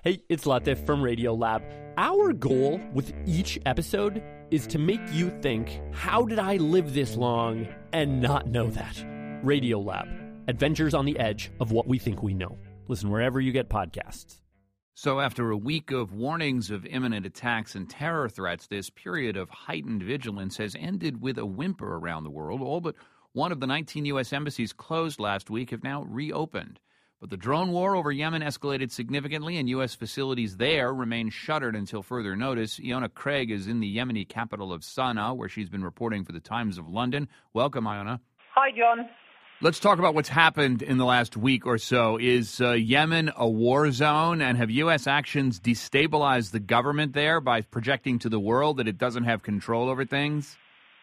Hey, it's Latif from Radiolab. Our goal with each episode is to make you think, how did I live this long and not know that? Radiolab, adventures on the edge of what we think we know. Listen wherever you get podcasts. So after a week of warnings of imminent attacks and terror threats, this period of heightened vigilance has ended with a whimper around the world. All but one of the 19 U.S. embassies closed last week have now reopened. But the drone war over Yemen escalated significantly, and U.S. facilities there remain shuttered until further notice. Iona Craig is in the Yemeni capital of Sana'a, where she's been reporting for the Times of London. Welcome, Iona. Hi, John. Let's talk about what's happened in the last week or so. Is Yemen a war zone, and have U.S. actions destabilized the government there by projecting to the world that it doesn't have control over things?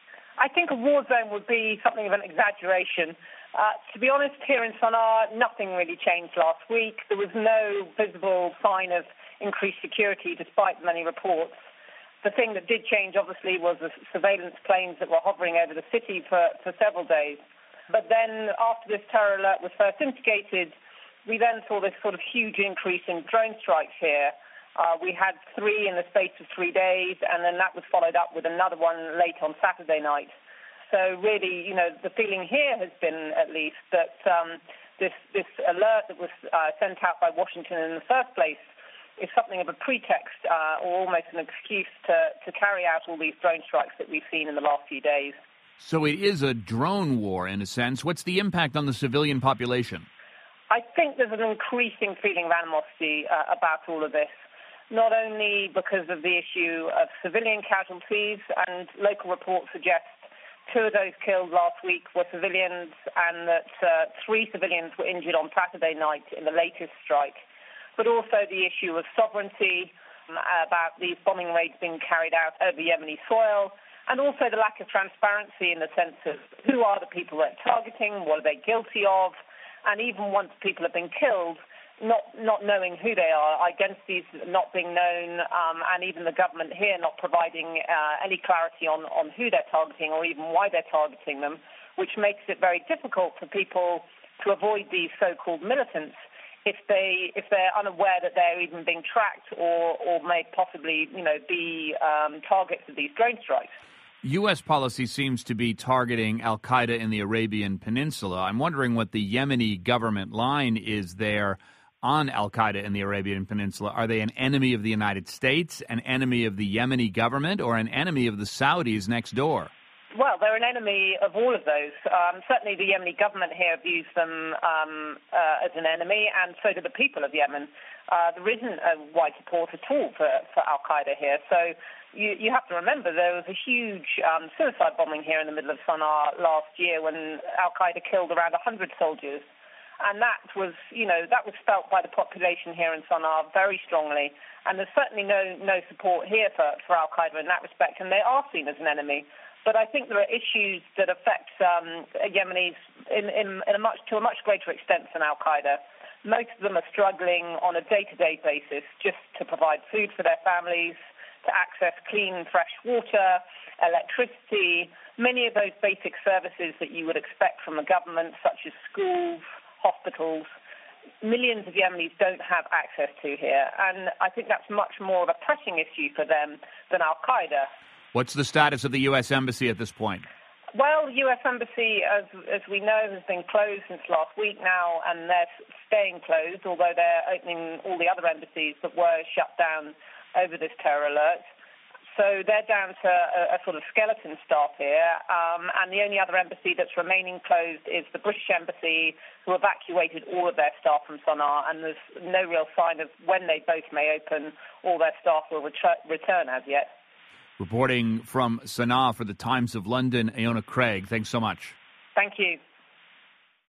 I think a war zone would be something of an exaggeration. To be honest, here in Sana'a, nothing really changed last week. There was no visible sign of increased security, despite many reports. The thing that did change, obviously, was the surveillance planes that were hovering over the city for several days. But then, after this terror alert was first instigated, we then saw this sort of huge increase in drone strikes here. We had 3 in the space of 3 days, and then that was followed up with another one late on Saturday night. So really, the feeling here has been, at least, that this alert that was sent out by Washington in the first place is something of a pretext or almost an excuse to carry out all these drone strikes that we've seen in the last few days. So it is a drone war, in a sense. What's the impact on the civilian population? I think there's an increasing feeling of animosity about all of this, not only because of the issue of civilian casualties, and local reports suggest 2 of those killed last week were civilians, and that 3 civilians were injured on Saturday night in the latest strike, but also the issue of sovereignty, about these bombing raids being carried out over Yemeni soil, and also the lack of transparency in the sense of who are the people they're targeting, what are they guilty of, and even once people have been killed, not knowing who they are, identities not being known, and even the government here not providing any clarity on who they're targeting or even why they're targeting them, which makes it very difficult for people to avoid these so-called militants if they're unaware that they're even being tracked or may possibly be targets of these drone strikes. U.S. policy seems to be targeting al-Qaeda in the Arabian Peninsula. I'm wondering what the Yemeni government line is there on al-Qaeda in the Arabian Peninsula. Are they an enemy of the United States, an enemy of the Yemeni government, or an enemy of the Saudis next door? Well, they're an enemy of all of those. Certainly the Yemeni government here views them as an enemy, and so do the people of Yemen. There isn't a wide support at all for al-Qaeda here. So you have to remember there was a huge suicide bombing here in the middle of Sana'a last year when al-Qaeda killed around 100 soldiers. And that was felt by the population here in Sana'a very strongly. And there's certainly no support here for al-Qaeda in that respect, and they are seen as an enemy. But I think there are issues that affect Yemenis to a much greater extent than al-Qaeda. Most of them are struggling on a day-to-day basis just to provide food for their families, to access clean, fresh water, electricity, many of those basic services that you would expect from a government, such as schools, hospitals. Millions of Yemenis don't have access to here, and I think that's much more of a pressing issue for them than al-Qaeda. What's the status of the U.S. Embassy at this point? Well, the U.S. Embassy, as we know, has been closed since last week now, and they're staying closed, although they're opening all the other embassies that were shut down over this terror alert. So they're down to a sort of skeleton staff here, and the only other embassy that's remaining closed is the British Embassy, who evacuated all of their staff from Sana'a, and there's no real sign of when they both may open. All their staff will return as yet. Reporting from Sana'a for the Times of London, Iona Craig, thanks so much. Thank you.